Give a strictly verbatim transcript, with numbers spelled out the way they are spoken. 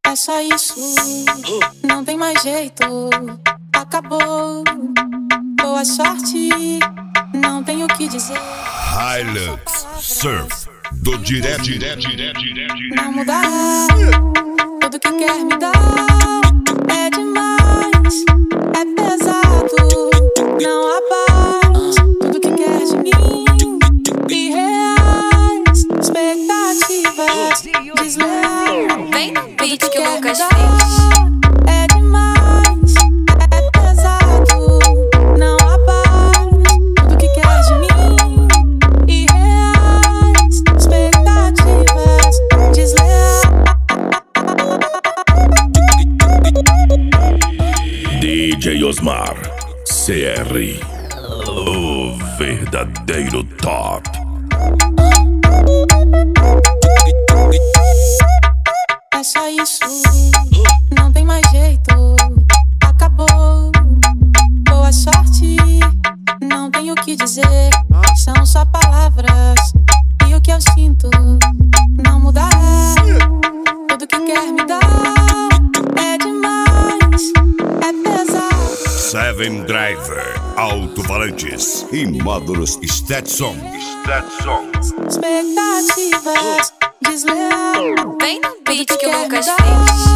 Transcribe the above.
É só isso, não tem mais jeito. Acabou, boa sorte, não tenho o que dizer. Hilux Surf do direto, direto, direto, direto, direto. Não mudará, tudo que quer me dar é demais, é pesado, não há paz. Tudo que quer de mim, irreais, expectativas desleais. Vem no beat que o Lucas dar fez. é demais, é pesado, não há paz. Tudo que quer de mim, irreais, expectativas desleais. D J Osmar, C R, o verdadeiro top. É só isso, não tem mais jeito. Acabou, boa sorte, não tenho o que dizer. São só palavras e o que eu sinto não mudará. Tudo que quer me dar é demais, é pesado. Seven Driver, alto-falantes e módulos Stetson. Stetson. Expectativas desleais. Vem no beat Tudo que o quer me Lucas dar fez.